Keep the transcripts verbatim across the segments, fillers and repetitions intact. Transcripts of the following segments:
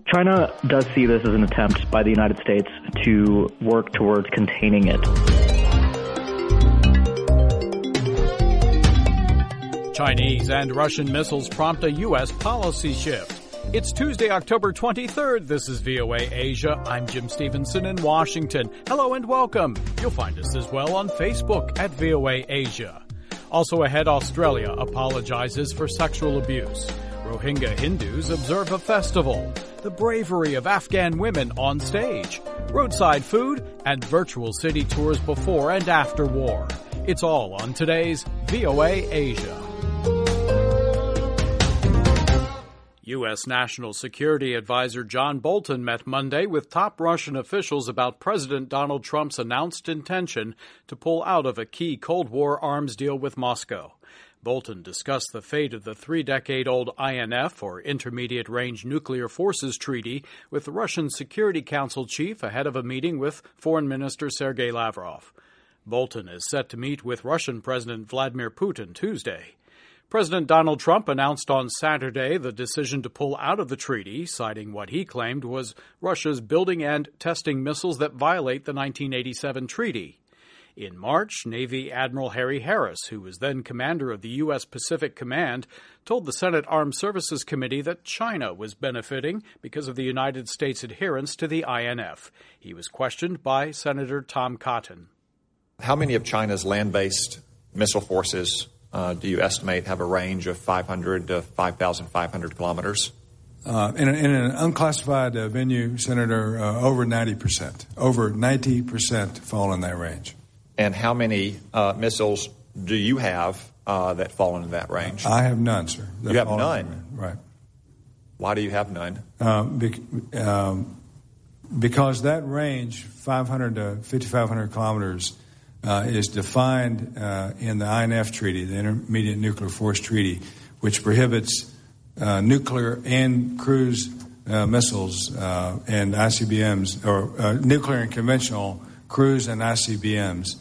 China does see this as an attempt by the United States to work towards containing it. Chinese and Russian missiles prompt a U S policy shift. It's Tuesday, October twenty-third. This is V O A Asia. I'm Jim Stevenson in Washington. Hello and welcome. You'll find us as well on Facebook at V O A Asia. Also ahead, Australia apologizes for sexual abuse. Rohingya Hindus observe a festival. The bravery of Afghan women on stage. Roadside food and virtual city tours before and after war. It's all on today's V O A Asia. U S. National Security Advisor John Bolton met Monday with top Russian officials about President Donald Trump's announced intention to pull out of a key Cold War arms deal with Moscow. Bolton discussed the fate of the three-decade-old I N F, or Intermediate-Range Nuclear Forces Treaty, with the Russian Security Council chief ahead of a meeting with Foreign Minister Sergei Lavrov. Bolton is set to meet with Russian President Vladimir Putin Tuesday. President Donald Trump announced on Saturday the decision to pull out of the treaty, citing what he claimed was Russia's building and testing missiles that violate the nineteen eighty-seven treaty. In March, Navy Admiral Harry Harris, who was then commander of the U S. Pacific Command, told the Senate Armed Services Committee that China was benefiting because of the United States' adherence to the I N F. He was questioned by Senator Tom Cotton. How many of China's land-based missile forces Uh, do you estimate have a range of five hundred to five thousand five hundred kilometers? Uh, in, a, in an unclassified uh, venue, Senator, uh, over ninety percent. Over ninety percent fall in that range. And how many uh, missiles do you have uh, that fall into that range? I have none, sir. You have none? Right. Why do you have none? Uh, bec- um, because that range, five hundred to fifty-five hundred kilometers, Uh, is defined uh, in the I N F Treaty, the Intermediate Nuclear Force Treaty, which prohibits uh, nuclear and cruise uh, missiles uh, and I C B Ms, or uh, nuclear and conventional cruise and I C B Ms,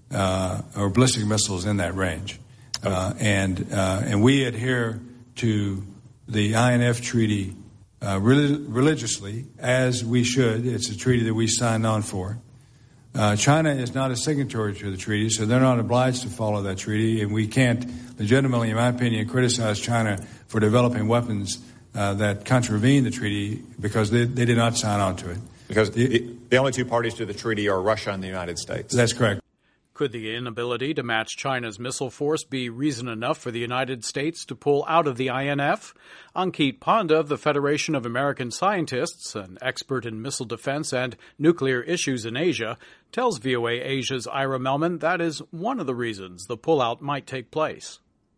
uh, or ballistic missiles in that range. Uh, and uh, and we adhere to the I N F Treaty uh, re- religiously, as we should. It's a treaty that we signed on for. Uh, China is not a signatory to the treaty, so they're not obliged to follow that treaty, and we can't legitimately, in my opinion, criticize China for developing weapons uh, that contravene the treaty because they, they did not sign on to it. Because the, the only two parties to the treaty are Russia and the United States. That's correct. Could the inability to match China's missile force be reason enough for the United States to pull out of the I N F? Ankit Panda of the Federation of American Scientists, an expert in missile defense and nuclear issues in Asia, tells V O A Asia's Ira Melman that is one of the reasons the pullout might take place.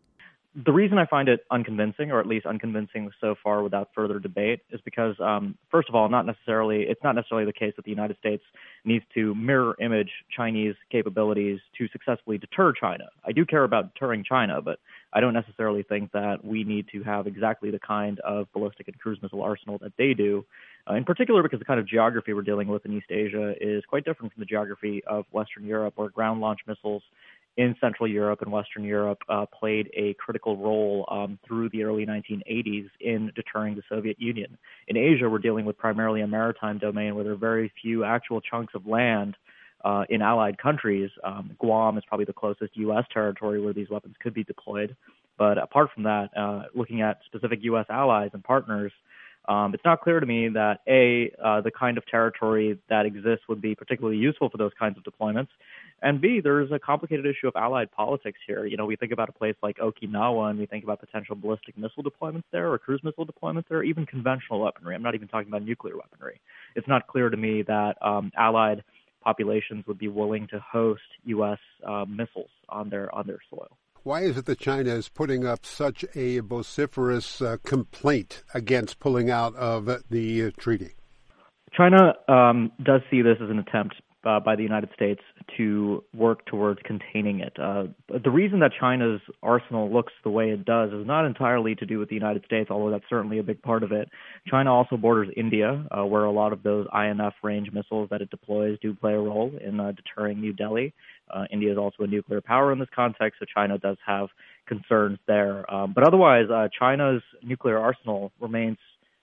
The reason I find it unconvincing, or at least unconvincing so far without further debate, is because, um, first of all, not necessarily it's not necessarily the case that the United States needs to mirror image Chinese capabilities to successfully deter China. I do care about deterring China, but I don't necessarily think that we need to have exactly the kind of ballistic and cruise missile arsenal that they do, uh, in particular because the kind of geography we're dealing with in East Asia is quite different from the geography of Western Europe, where ground-launched missiles in Central Europe and Western Europe uh, played a critical role um, through the early nineteen eighties in deterring the Soviet Union. In Asia, we're dealing with primarily a maritime domain where there are very few actual chunks of land uh, in allied countries. Um, Guam is probably the closest U S territory where these weapons could be deployed. But apart from that, uh, looking at specific U S allies and partners, Um, it's not clear to me that, A, uh, the kind of territory that exists would be particularly useful for those kinds of deployments, and B, there's a complicated issue of allied politics here. You know, we think about a place like Okinawa, and we think about potential ballistic missile deployments there or cruise missile deployments there, or even conventional weaponry. I'm not even talking about nuclear weaponry. It's not clear to me that um, allied populations would be willing to host U S uh, missiles on their on their soil. Why is it that China is putting up such a vociferous uh, complaint against pulling out of the uh, treaty? China um, does see this as an attempt uh, by the United States to work towards containing it. Uh, the reason that China's arsenal looks the way it does is not entirely to do with the United States, although that's certainly a big part of it. China also borders India, uh, where a lot of those I N F range missiles that it deploys do play a role in uh, deterring New Delhi. Uh, India is also a nuclear power in this context, so China does have concerns there. Um, but otherwise, uh, China's nuclear arsenal remains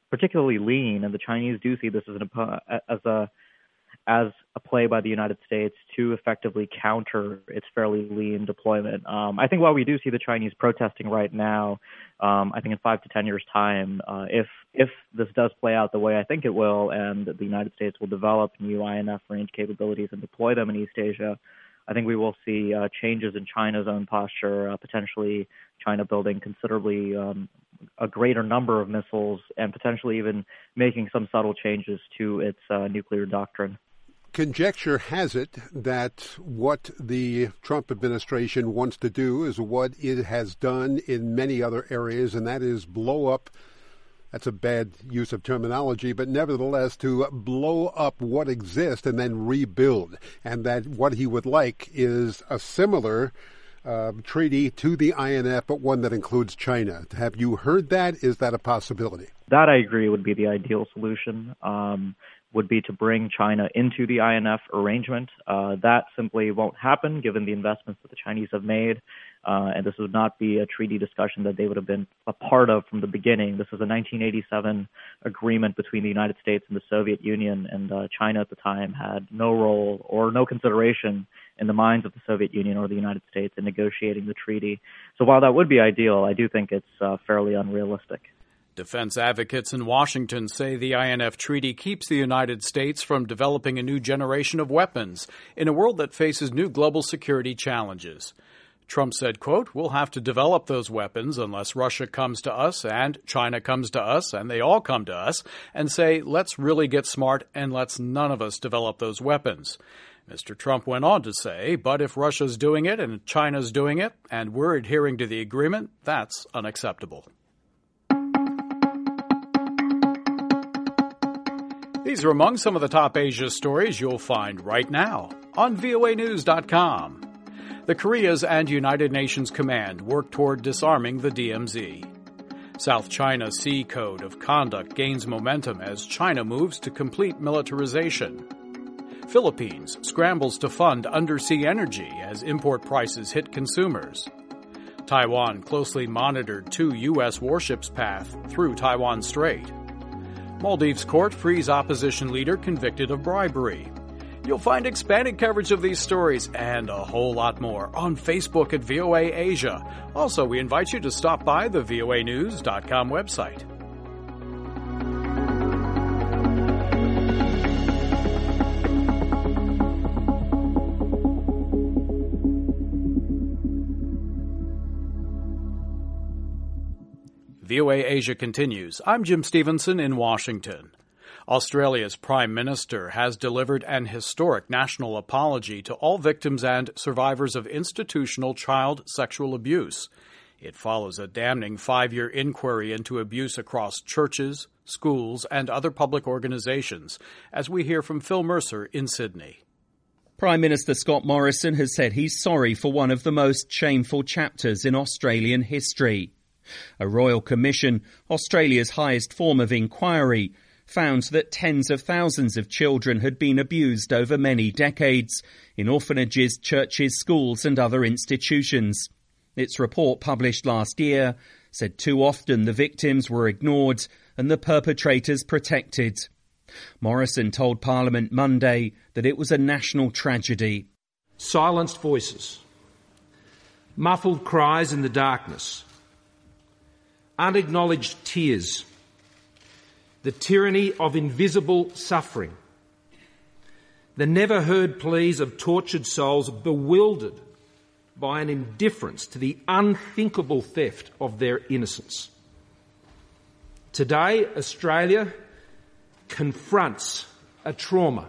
particularly lean, and the Chinese do see this as an as a as a play by the United States to effectively counter its fairly lean deployment. Um, I think while we do see the Chinese protesting right now, um, I think in five to ten years' time, uh, if if this does play out the way I think it will, and the United States will develop new I N F range capabilities and deploy them in East Asia, I think we will see uh, changes in China's own posture, uh, potentially China building considerably um, a greater number of missiles and potentially even making some subtle changes to its uh, nuclear doctrine. Conjecture has it that what the Trump administration wants to do is what it has done in many other areas, and that is blow up, that's a bad use of terminology, but nevertheless to blow up what exists and then rebuild. And that what he would like is a similar uh, treaty to the I N F, but one that includes China. Have you heard that? Is that a possibility? That, I agree, would be the ideal solution. Um, would be to bring China into the I N F arrangement. Uh, that simply won't happen given the investments that the Chinese have made, uh, and this would not be a treaty discussion that they would have been a part of from the beginning. This was a nineteen eighty-seven agreement between the United States and the Soviet Union, and uh, China at the time had no role or no consideration in the minds of the Soviet Union or the United States in negotiating the treaty. So while that would be ideal, I do think it's uh, fairly unrealistic. Defense advocates in Washington say the I N F treaty keeps the United States from developing a new generation of weapons in a world that faces new global security challenges. Trump said, quote, "We'll have to develop those weapons unless Russia comes to us and China comes to us and they all come to us and say, let's really get smart and let's none of us develop those weapons." Mister Trump went on to say, but if Russia's doing it and China's doing it and we're adhering to the agreement, that's unacceptable. These are among some of the top Asia stories you'll find right now on V O A News dot com. The Koreas and United Nations Command work toward disarming the D M Z. South China Sea Code of Conduct gains momentum as China moves to complete militarization. Philippines scrambles to fund undersea energy as import prices hit consumers. Taiwan closely monitored two U S warships' path through Taiwan Strait. Maldives court frees opposition leader convicted of bribery. You'll find expanded coverage of these stories and a whole lot more on Facebook at V O A Asia. Also, we invite you to stop by the V O A News dot com website. V O A Asia continues. I'm Jim Stevenson in Washington. Australia's Prime Minister has delivered an historic national apology to all victims and survivors of institutional child sexual abuse. It follows a damning five-year inquiry into abuse across churches, schools, and other public organizations, as we hear from Phil Mercer in Sydney. Prime Minister Scott Morrison has said he's sorry for one of the most shameful chapters in Australian history. A royal commission, Australia's highest form of inquiry, found that tens of thousands of children had been abused over many decades in orphanages, churches, schools and other institutions. Its report, published last year, said too often the victims were ignored and the perpetrators protected. Morrison told Parliament Monday that it was a national tragedy. Silenced voices, muffled cries in the darkness, unacknowledged tears, the tyranny of invisible suffering, the never-heard pleas of tortured souls bewildered by an indifference to the unthinkable theft of their innocence. Today, Australia confronts a trauma,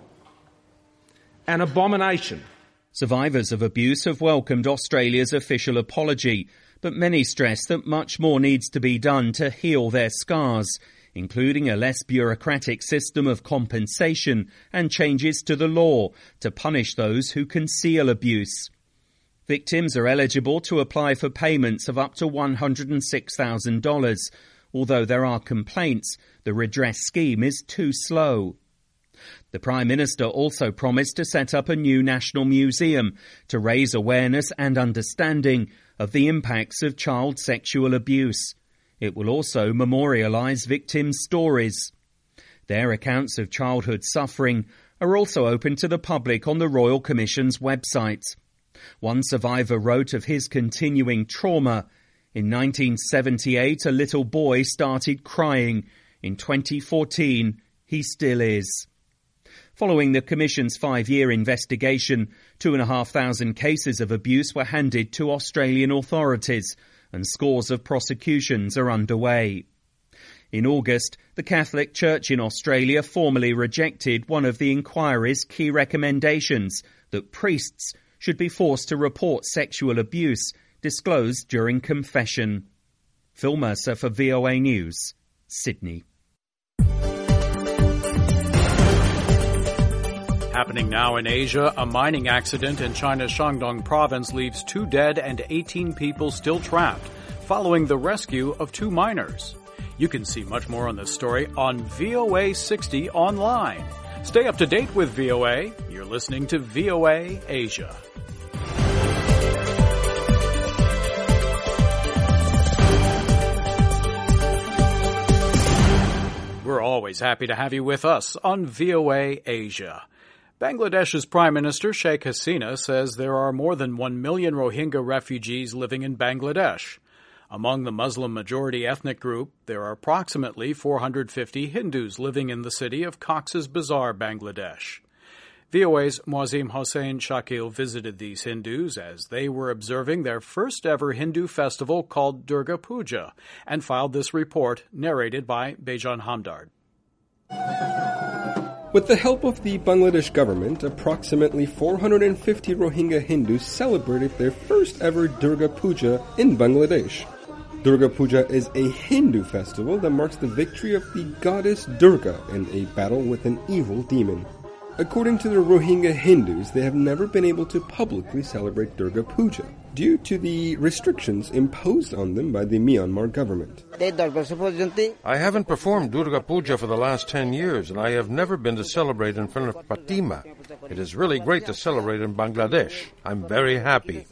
an abomination. Survivors of abuse have welcomed Australia's official apology, but many stress that much more needs to be done to heal their scars, including a less bureaucratic system of compensation and changes to the law to punish those who conceal abuse. Victims are eligible to apply for payments of up to one hundred six thousand dollars. Although there are complaints, the redress scheme is too slow. The Prime Minister also promised to set up a new national museum to raise awareness and understanding of the impacts of child sexual abuse. It will also memorialise victims' stories. Their accounts of childhood suffering are also open to the public on the Royal Commission's website. One survivor wrote of his continuing trauma. In nineteen seventy-eight, a little boy started crying. In twenty fourteen, he still is. Following the Commission's five-year investigation, two and a half thousand cases of abuse were handed to Australian authorities, and scores of prosecutions are underway. In August, the Catholic Church in Australia formally rejected one of the inquiry's key recommendations, that priests should be forced to report sexual abuse disclosed during confession. Phil Mercer for V O A News, Sydney. Happening now in Asia, a mining accident in China's Shandong province leaves two dead and eighteen people still trapped, following the rescue of two miners. You can see much more on this story on V O A sixty online. Stay up to date with V O A. You're listening to V O A Asia. We're always happy to have you with us on V O A Asia. Bangladesh's Prime Minister Sheikh Hasina says there are more than one million Rohingya refugees living in Bangladesh. Among the Muslim-majority ethnic group, there are approximately four hundred fifty Hindus living in the city of Cox's Bazar, Bangladesh. V O A's Muazzim Hossein Shakil visited these Hindus as they were observing their first-ever Hindu festival called Durga Puja and filed this report, narrated by Bejan Hamdard. With the help of the Bangladesh government, approximately four hundred fifty Rohingya Hindus celebrated their first ever Durga Puja in Bangladesh. Durga Puja is a Hindu festival that marks the victory of the goddess Durga in a battle with an evil demon. According to the Rohingya Hindus, they have never been able to publicly celebrate Durga Puja due to the restrictions imposed on them by the Myanmar government. I haven't performed Durga Puja for the last ten years, and I have never been to celebrate in front of Fatima. It is really great to celebrate in Bangladesh. I'm very happy.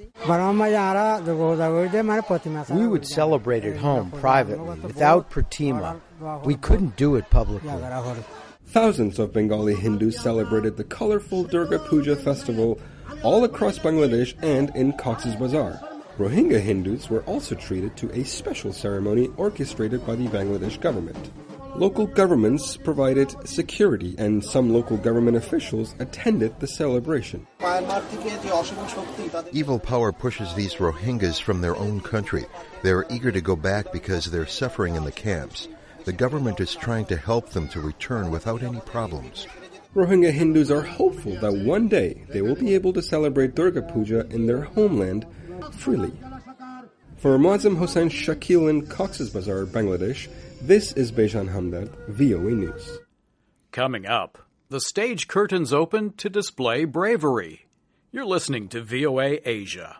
We would celebrate at home privately without Pratima. We couldn't do it publicly. Thousands of Bengali Hindus celebrated the colorful Durga Puja festival all across Bangladesh and in Cox's Bazar. Rohingya Hindus were also treated to a special ceremony orchestrated by the Bangladesh government. Local governments provided security, and some local government officials attended the celebration. Evil power pushes these Rohingyas from their own country. They are eager to go back because they're suffering in the camps. The government is trying to help them to return without any problems. Rohingya Hindus are hopeful that one day they will be able to celebrate Durga Puja in their homeland freely. For Muazzim Hossein Shakil in Cox's Bazar, Bangladesh, this is Bejan Hamdard, V O A News. Coming up, the stage curtains open to display bravery. You're listening to V O A Asia.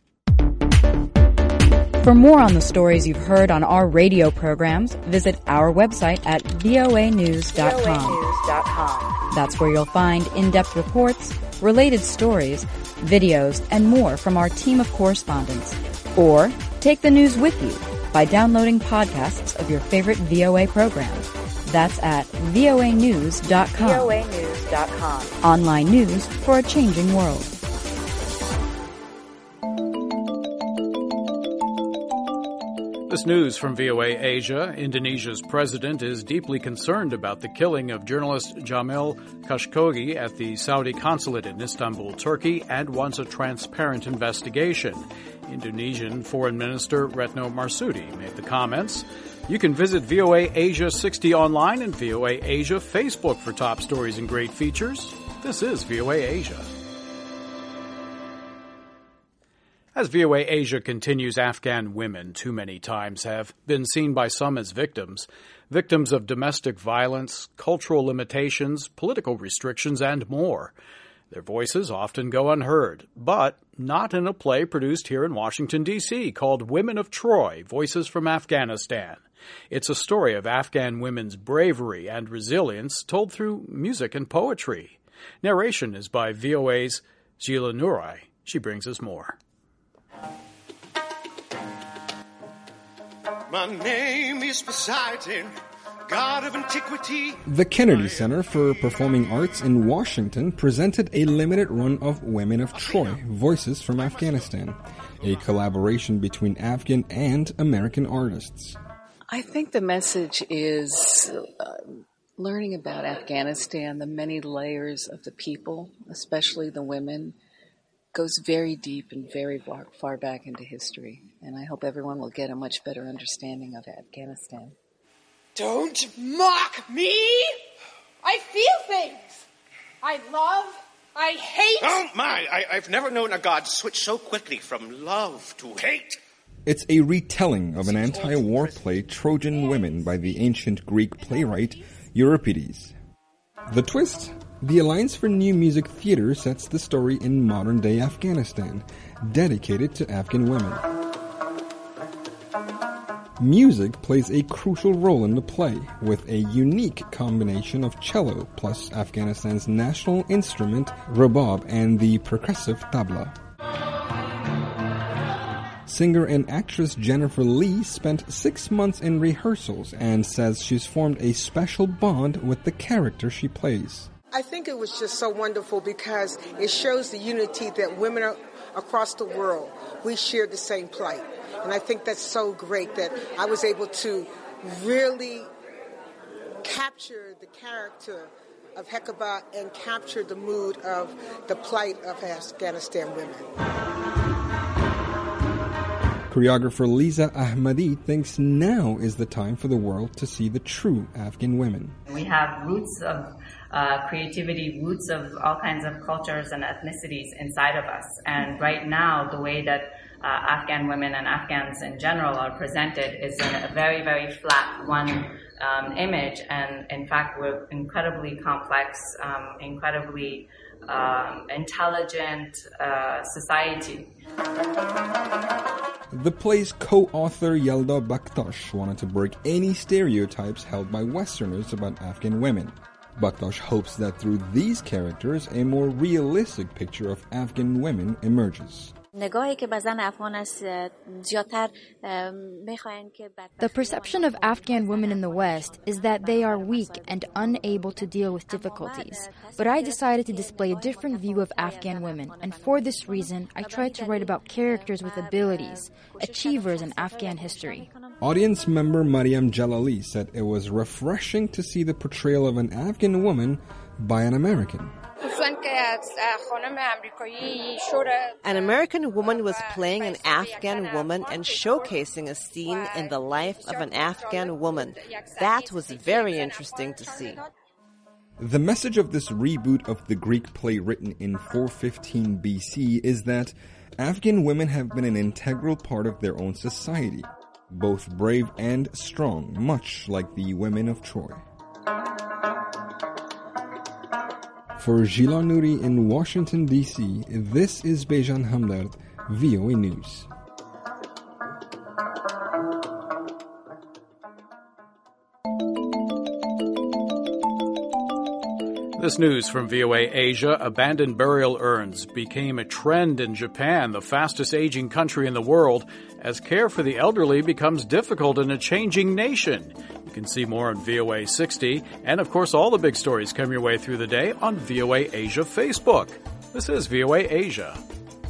For more on the stories you've heard on our radio programs, visit our website at V O A news dot com. That's where you'll find in-depth reports, related stories, videos, and more from our team of correspondents. Or take the news with you by downloading podcasts of your favorite V O A programs. That's at V O A news dot com. V O A news dot com. Online news for a changing world. This news from V O A Asia. Indonesia's president is deeply concerned about the killing of journalist Jamil Khashoggi at the Saudi consulate in Istanbul, Turkey, and wants a transparent investigation. Indonesian Foreign Minister Retno Marsudi made the comments. You can visit V O A Asia sixty online and V O A Asia Facebook for top stories and great features. This is V O A Asia. As V O A Asia continues, Afghan women too many times have been seen by some as victims, victims of domestic violence, cultural limitations, political restrictions, and more. Their voices often go unheard, but not in a play produced here in Washington, D C called Women of Troy, Voices from Afghanistan. It's a story of Afghan women's bravery and resilience told through music and poetry. Narration is by V O A's Sheila Nurai. She brings us more. My name is Poseidon, god of antiquity. The Kennedy Center for Performing Arts in Washington presented a limited run of Women of Troy, Voices from Afghanistan, a collaboration between Afghan and American artists. I think the message is uh, learning about Afghanistan, the many layers of the people, especially the women, goes very deep and very far, far back into history. And I hope everyone will get a much better understanding of Afghanistan. Don't mock me! I feel things! I love, I hate... Oh my, I, I've never known a god switch so quickly from love to hate. It's a retelling of an anti-war play, Trojan Women, by the ancient Greek playwright Euripides. The twist? The Alliance for New Music Theatre sets the story in modern-day Afghanistan, dedicated to Afghan women. Music plays a crucial role in the play, with a unique combination of cello plus Afghanistan's national instrument, rabab, and the percussive tabla. Singer and actress Jennifer Lee spent six months in rehearsals and says she's formed a special bond with the character she plays. I think it was just so wonderful because it shows the unity that women are, across the world, we share the same plight. And I think that's so great that I was able to really capture the character of Hekaba and capture the mood of the plight of Afghanistan women. Choreographer Lisa Ahmadi thinks now is the time for the world to see the true Afghan women. We have roots of uh, creativity, roots of all kinds of cultures and ethnicities inside of us. And right now, the way that uh, Afghan women and Afghans in general are presented is in a very, very flat one um, image. And in fact, we're incredibly complex, um, incredibly um, intelligent uh, society. The play's co-author Yelda Bakhtosh wanted to break any stereotypes held by Westerners about Afghan women. Bakhtosh hopes that through these characters, a more realistic picture of Afghan women emerges. The perception of Afghan women in the West is that they are weak and unable to deal with difficulties. But I decided to display a different view of Afghan women, and for this reason, I tried to write about characters with abilities, achievers in Afghan history. Audience member Mariam Jalali said it was refreshing to see the portrayal of an Afghan woman by an American. An American woman was playing an Afghan woman and showcasing a scene in the life of an Afghan woman. That was very interesting to see. The message of this reboot of the Greek play written in four fifteen B C is that Afghan women have been an integral part of their own society, both brave and strong, much like the women of Troy. For Gila Nouri in Washington, D C, this is Bejan Hamdard, V O A News. This news from V O A Asia: abandoned burial urns became a trend in Japan, the fastest aging country in the world, as care for the elderly becomes difficult in a changing nation. You can see more on V O A sixty, and of course all the big stories come your way through the day on V O A Asia Facebook. This is V O A Asia.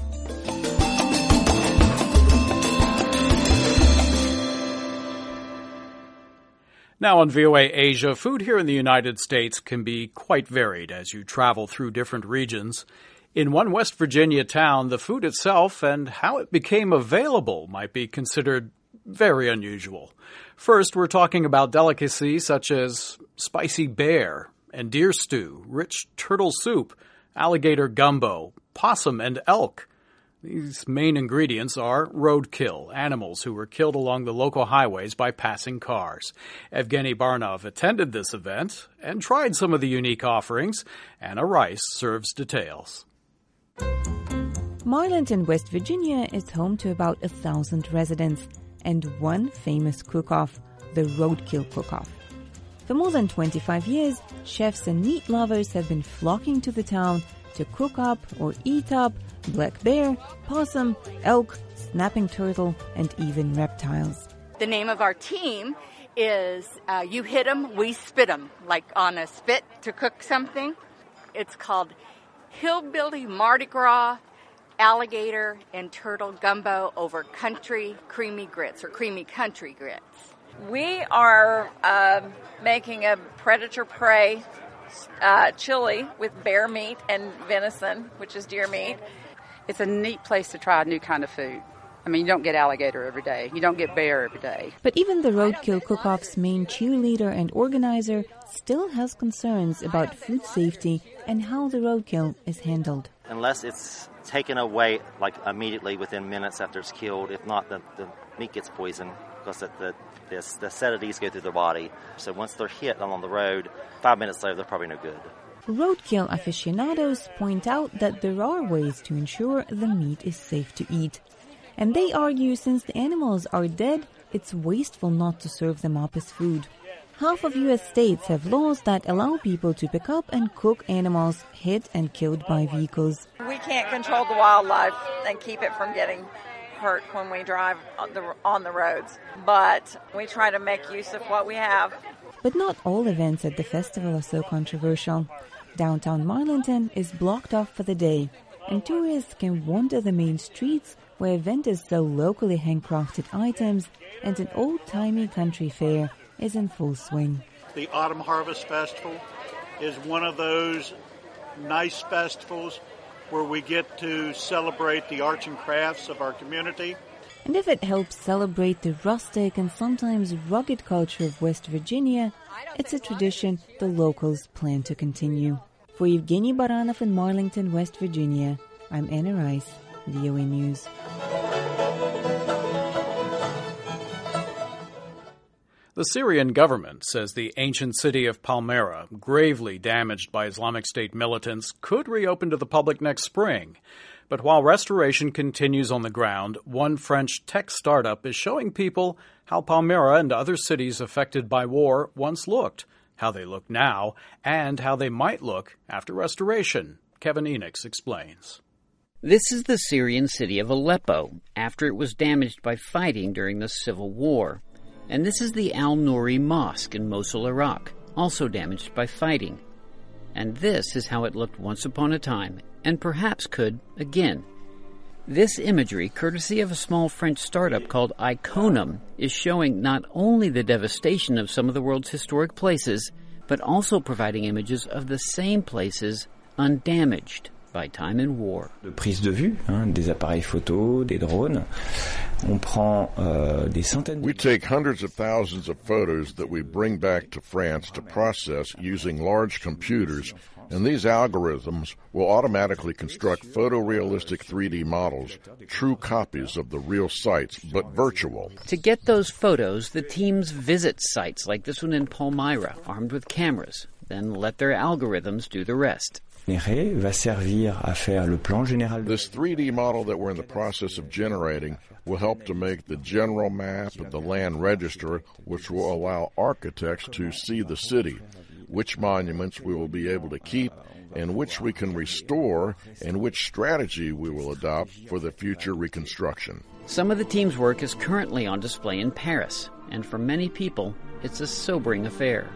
Now on V O A Asia, food here in the United States can be quite varied as you travel through different regions. In one West Virginia town, the food itself and how it became available might be considered very unusual. First, we're talking about delicacies such as spicy bear and deer stew, rich turtle soup, alligator gumbo, possum, and elk. These main ingredients are roadkill, animals who were killed along the local highways by passing cars. Evgeny Barnov attended this event and tried some of the unique offerings. Anna Rice serves details. Marland in West Virginia is home to about a thousand residents and one famous cook-off, the Roadkill Cook-Off. For more than twenty-five years, chefs and meat lovers have been flocking to the town to cook up or eat up black bear, possum, elk, snapping turtle, and even reptiles. The name of our team is uh, You Hit 'em, We Spit 'em, like on a spit to cook something. It's called Hillbilly Mardi Gras Alligator and Turtle Gumbo over Country Creamy Grits, or Creamy Country Grits. We are uh, making a predator-prey uh, chili with bear meat and venison, which is deer meat. It's a neat place to try a new kind of food. I mean, you don't get alligator every day. You don't get bear every day. But even the Roadkill Cook-Off's main cheerleader and organizer still has concerns about food safety and how the roadkill is handled. Unless it's taken away, like, immediately within minutes after it's killed, if not, the, the meat gets poisoned because the, the, the, the sedatives go through the body. So once they're hit along the road, five minutes later, they're probably no good. Roadkill aficionados point out that there are ways to ensure the meat is safe to eat. And they argue since the animals are dead, it's wasteful not to serve them up as food. Half of U S states have laws that allow people to pick up and cook animals hit and killed by vehicles. We can't control the wildlife and keep it from getting hurt when we drive on the, on the roads, but we try to make use of what we have. But not all events at the festival are so controversial. Downtown Marlington is blocked off for the day, and tourists can wander the main streets where vendors sell locally handcrafted items, and an old-timey country fair is in full swing. The Autumn Harvest Festival is one of those nice festivals where we get to celebrate the arts and crafts of our community. And if it helps celebrate the rustic and sometimes rugged culture of West Virginia, it's a tradition the locals plan to continue. For Evgeny Baranov in Marlington, West Virginia, I'm Anna Rice, V O A News. The Syrian government says the ancient city of Palmyra, gravely damaged by Islamic State militants, could reopen to the public next spring. But while restoration continues on the ground, one French tech startup is showing people how Palmyra and other cities affected by war once looked, how they look now, and how they might look after restoration. Kevin Enochs explains. This is the Syrian city of Aleppo, after it was damaged by fighting during the civil war. And this is the Al-Nouri Mosque in Mosul, Iraq, also damaged by fighting. And this is how it looked once upon a time, and perhaps could again. This imagery, courtesy of a small French startup called Iconum, is showing not only the devastation of some of the world's historic places, but also providing images of the same places undamaged by time and war. De prise de vue, hein, des appareils photo, des drones. On prend euh, des centaines. We take hundreds of thousands of photos that we bring back to France to process using large computers, and these algorithms will automatically construct photorealistic three D models, true copies of the real sites, but virtual. To get those photos, the teams visit sites like this one in Palmyra, armed with cameras, then let their algorithms do the rest. This three D model that we're in the process of generating will help to make the general map of the land register, which will allow architects to see the city, which monuments we will be able to keep, and which we can restore, and which strategy we will adopt for the future reconstruction. Some of the team's work is currently on display in Paris, and for many people, it's a sobering affair.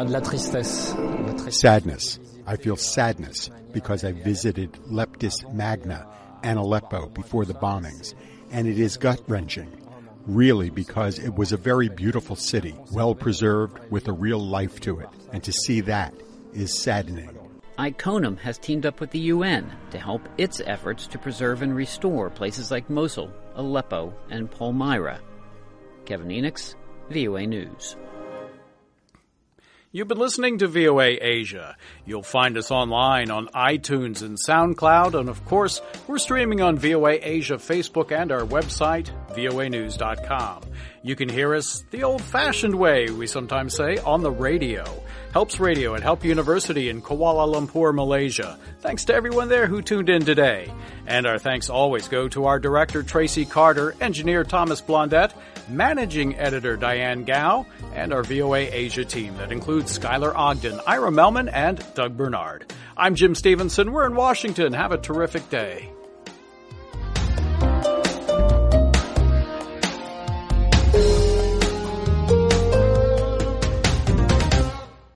Sadness. I feel sadness because I visited Leptis Magna and Aleppo before the bombings, and it is gut-wrenching, really, because it was a very beautiful city, well-preserved, with a real life to it, and to see that is saddening. Iconum has teamed up with the U N to help its efforts to preserve and restore places like Mosul, Aleppo, and Palmyra. Kevin Enochs, V O A News. You've been listening to V O A Asia. You'll find us online on iTunes and SoundCloud, and of course, we're streaming on V O A Asia Facebook and our website, V O A news dot com. You can hear us the old-fashioned way, we sometimes say, on the radio. Helps Radio at Help University in Kuala Lumpur, Malaysia. Thanks to everyone there who tuned in today. And our thanks always go to our director, Tracy Carter, engineer Thomas Blondette, managing editor Diane Gao, and our V O A Asia team that includes Skylar Ogden, Ira Melman, and Doug Bernard. I'm Jim Stevenson. We're in Washington. Have a terrific day.